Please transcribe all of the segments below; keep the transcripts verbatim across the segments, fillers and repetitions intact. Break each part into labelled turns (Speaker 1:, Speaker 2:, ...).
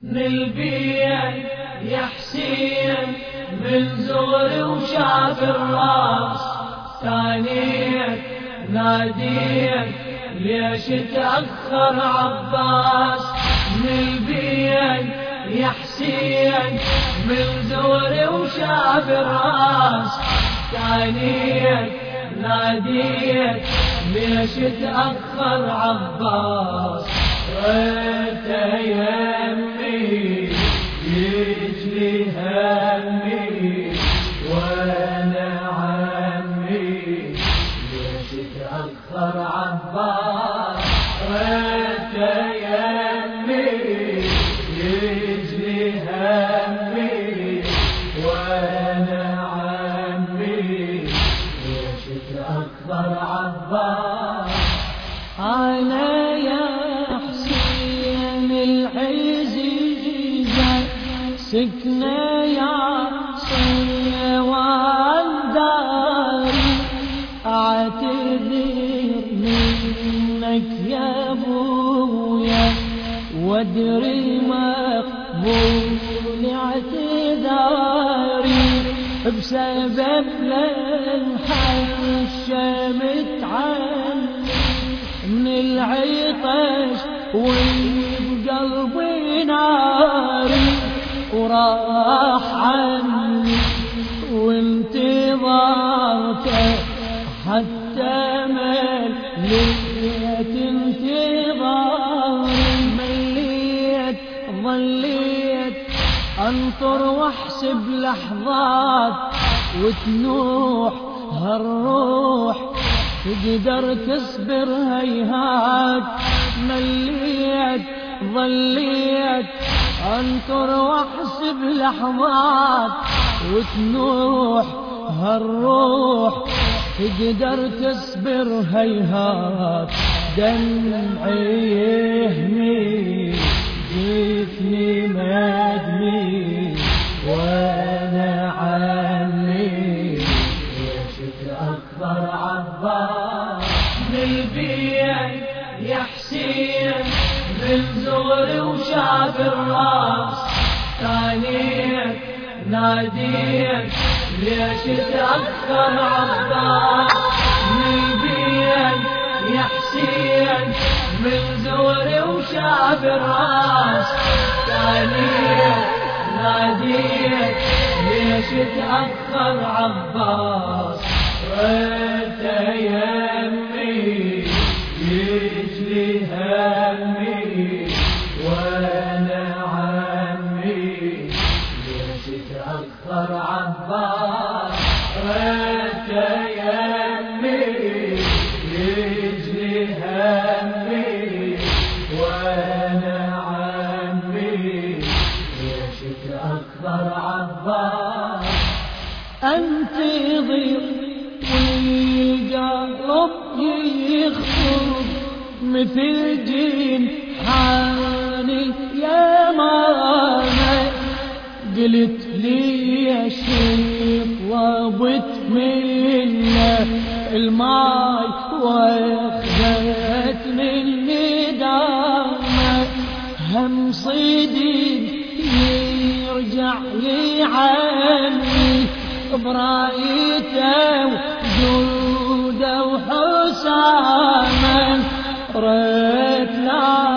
Speaker 1: من البيت يا حسين من زغري وشاف الراس، ثانية ناديت ليش تأخر عباس. من البيت يا حسين من زغري وشاف الراس، ثانية ناديت ليش تأخر عباس. وانت يمي يجلي همي وانا عمي ليش تأخر عباس. وانت يمي يجلي همي وانا عمي ليش تأخر عباس.
Speaker 2: أنا يا حسين العزيزة سكنة يا صيوان داري، أعتذر منك يا أبويا وادري مقبول اعتذاري، بسبب للحشة متعني من العطش وبقلبي ناري، وراح عني وانتظرته حتى مليت انتظاري. مليت ظليت انطر واحسب لحظات وتنوح هالروح تقدر تصبر هيهات. مليت ظليت انطر واحسب لحظات وتنوح هالروح تقدر تصبر هيهات. دمعي يهمي جفني مدمي وانا عمي ليش تأخر عباس.
Speaker 1: من البيت يا حسين من زغري وشاف الراس، ثانية ناديت ليش تأخر عباس. من البيت يا حسين من زغري وشاف الراس، ثانية ناديت ليش تأخر عباس. وانت يمي يجلي همي وانا عمي ليش تأخر عباس. وانت يمي يجلي همي وانا عمي ليش تأخر عباس.
Speaker 2: انتظر والقلب يخطر مثل جين حاني يا ماما. قلت لي يا شيخ طلبت منه الماي واخذت مني دامه، هم صيدي يرجع لي عني برايته وجوده وحسامه. ريت لا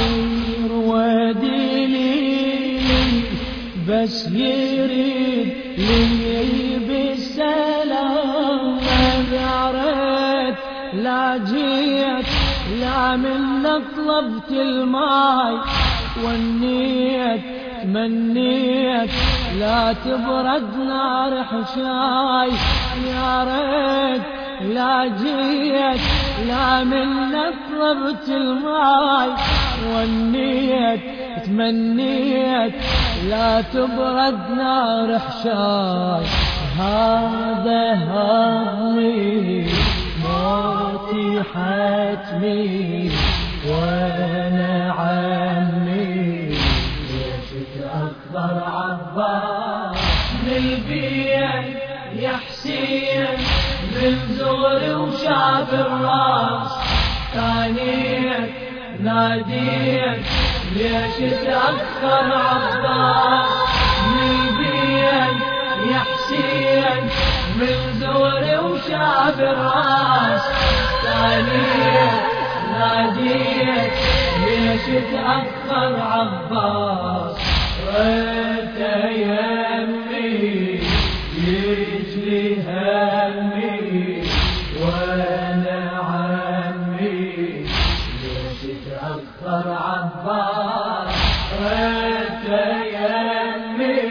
Speaker 2: يروادي لي بس يريد لي بالسلام. يا ريت لا جيت لا منك طلبت الماي والنيت تمنيت لا تبرد نار حشاي. يا ريت لا جيت لا منك طلبت الماي والنيت تمنيت لا تبرد نار حشاي. هذا همي موتي حتمي وانا عمي ليش تأخر عباس.
Speaker 1: من البيت يا حسين من زغري وشاف الراس، ثانية ناديت ليش تأخر عباس من بين يا حسين من زوري وشعب الراس ثانية ناديت ليش تأخر عباس ريت يمي يجلي همي وانا عمي ليش تأخر عباس ريت يمي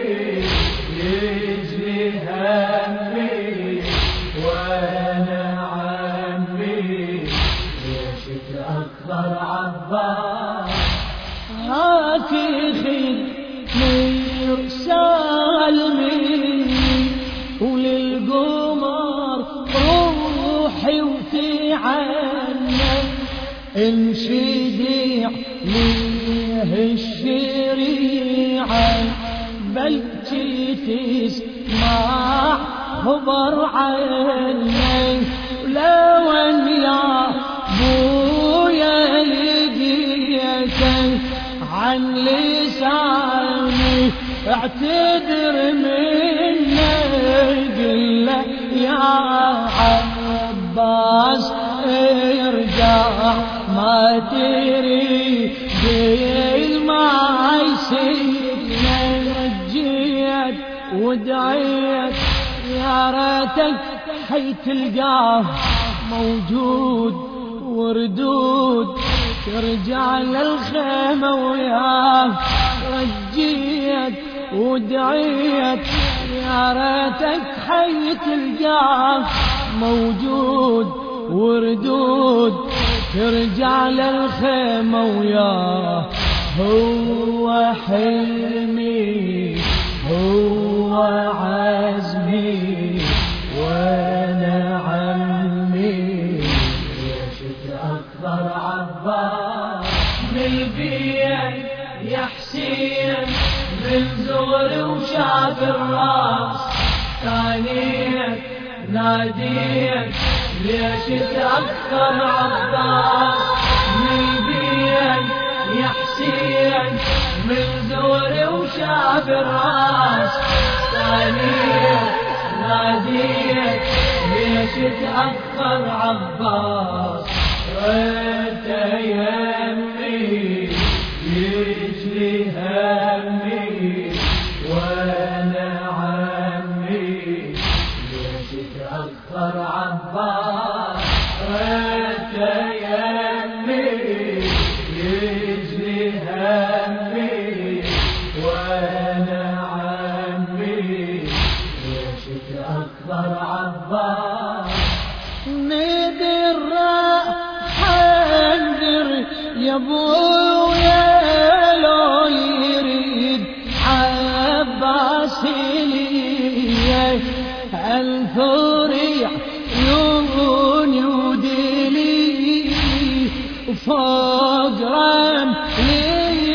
Speaker 1: يجلي همي وانا عمي ليش تأخر عباس
Speaker 2: هاكي خير سالمي وللقمر روحي وفي عنا انشدي ليه الشريعة بل تسمع خبر عني لو ان يا بويا لقيتك عن لساني اعتذر مني قل له يا عباس ارجع ما تري قل ما يسيبنا رجيت ودعيت يا ريتك حي تلقاه موجود وردود ترجع للخيمة وياه رجيت ودعيت يا ريتك حي تلقاه موجود وردود ترجع للخيمة وياه هو حلمي هو عزمي وانا عمي ليش تأخر عباس من بين يا حسين من زغري وشعب الراس ثانية ناديت ليش تأخر عباس من بين يا حسين من زغري وشعب الراس ثانية ناديت ليش تأخر عباس ريت يمي يجلي همي وانا عمي ليش تأخر عباس ريت يمي يجلي همي وانا عمي ليش تأخر عباس ندر حنجر يا ابويا لو يريد عباس لي الفريع يوني ودلي فوق رملي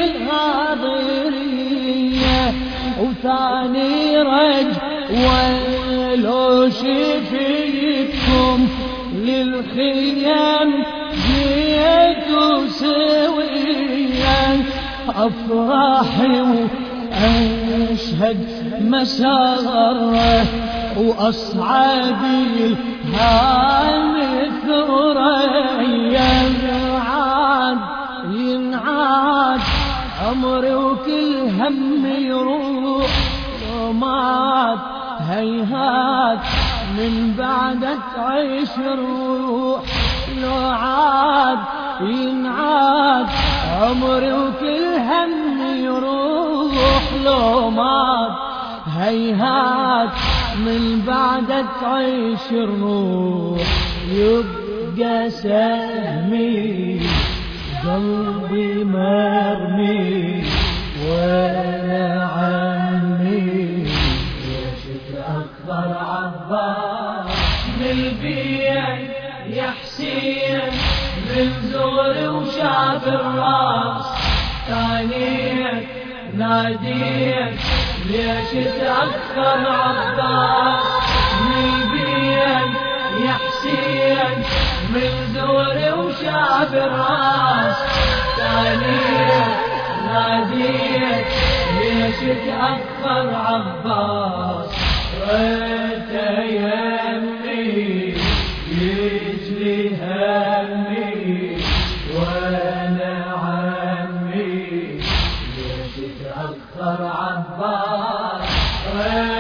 Speaker 2: الغاضرية وثاني رج ولو شفيتكم للخيام جيت سويا أفراحي وأشهد مساره وأصعدي الهام الثريا ينعاد ينعاد عمري وكل هم يروح لو مات هيهات من بعدك عيش روح لو عاد ينعاد عمري وكل هم يروح لو مات هيهات من بعدك عيش الروح يبقى سهمي قلبي مرمي وانا عمي ليش تأخر عباس من بين يا حسين من زغري وشعب الراس ثانية ناديت ليش تأخر عباس من بين يا حسين من زوري وشعب الراس ثانية
Speaker 1: ناديت ليش تأخر عباس ريت يمي يجلي همي وانا عمي ليش تأخر عباس